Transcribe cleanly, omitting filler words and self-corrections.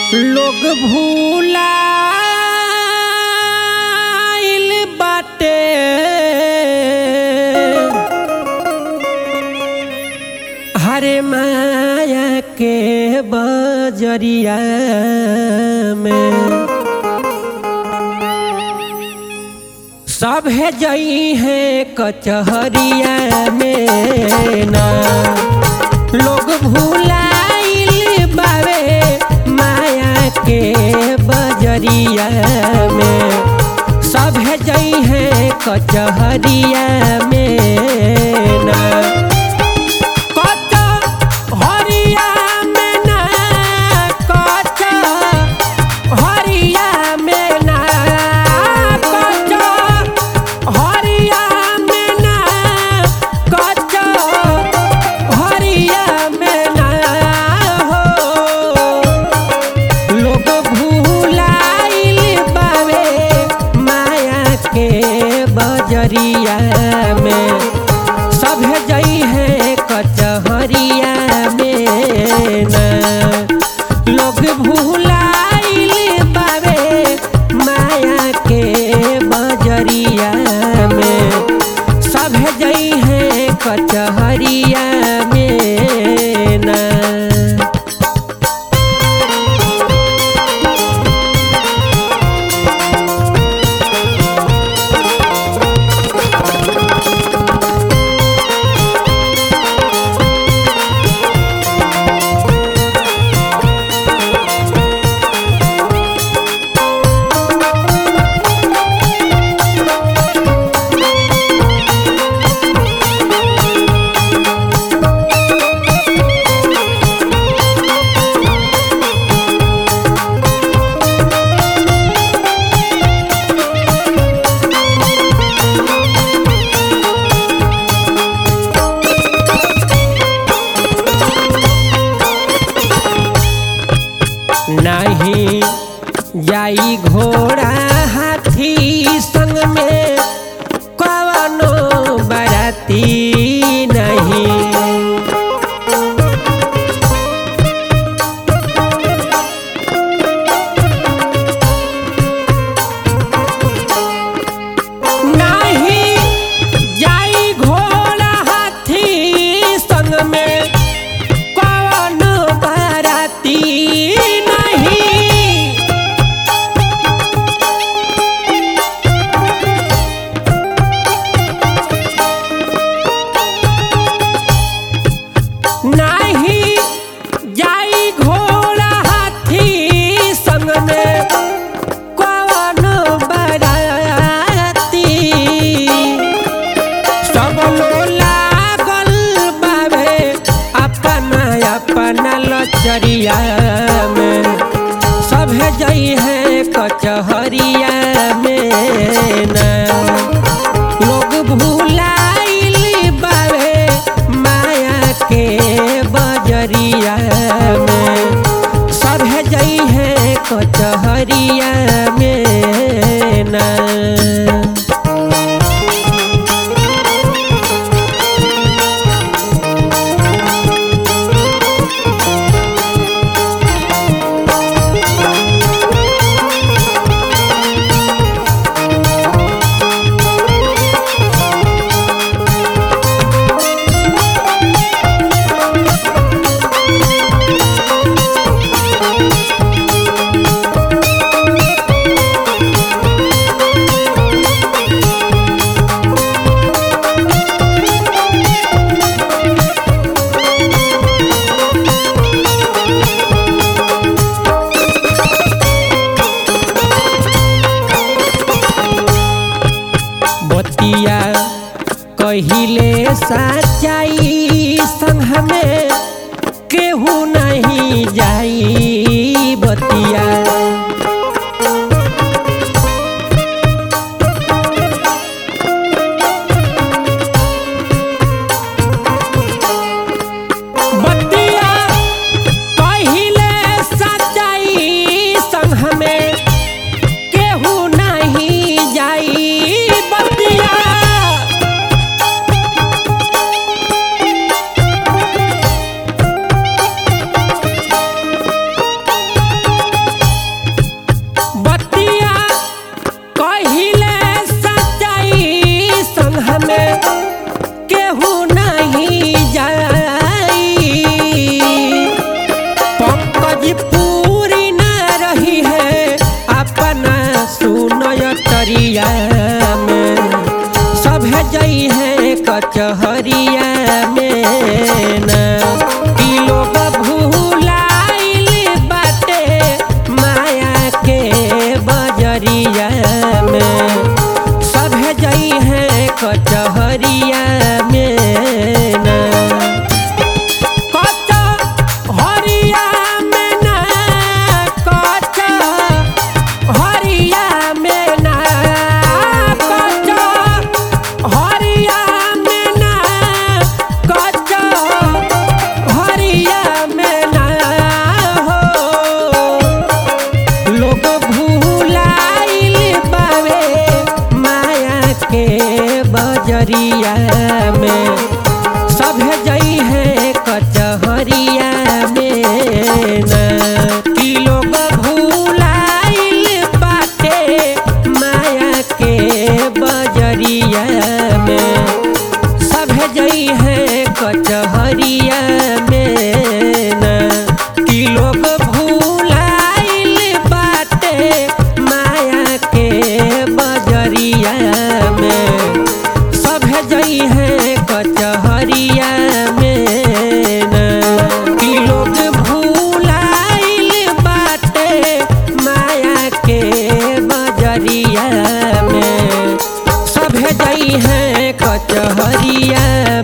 लोग भूलाइल बाटे हरे माया के बजरिया में सब है जई है कचहरिया में ना लोग भूलाइल बावे माया के बजरिया में सब है जई है कचहरिया में ना बजरिया में सब है जई है कचहरिया में ना लोग भूलाइल बावे माया के बजरिया में सब है जई है कचहरिया में ना नहीं जाई घोड़ा हाथी संग में कवनो बराती नहीं नहीं जाई घोड़ा हाथी संग में कवनो बराती नहीं जाई घोड़ा हाथी संग में कवनो बराती सब लोग लागल बावे अपना अपना लचरिया में सब है जई है कचहरिया में ना लोग भूलाइल बावे माया के बजरिया में सब है जई है कचहरिया में ना बतिया कहिले सच्चाई संग में केहू नहीं जाई बतिया बतिया कहिले सच्चाई संग में केहू नहीं जाई बतिया बजरिया में सभे जई है कचहरिया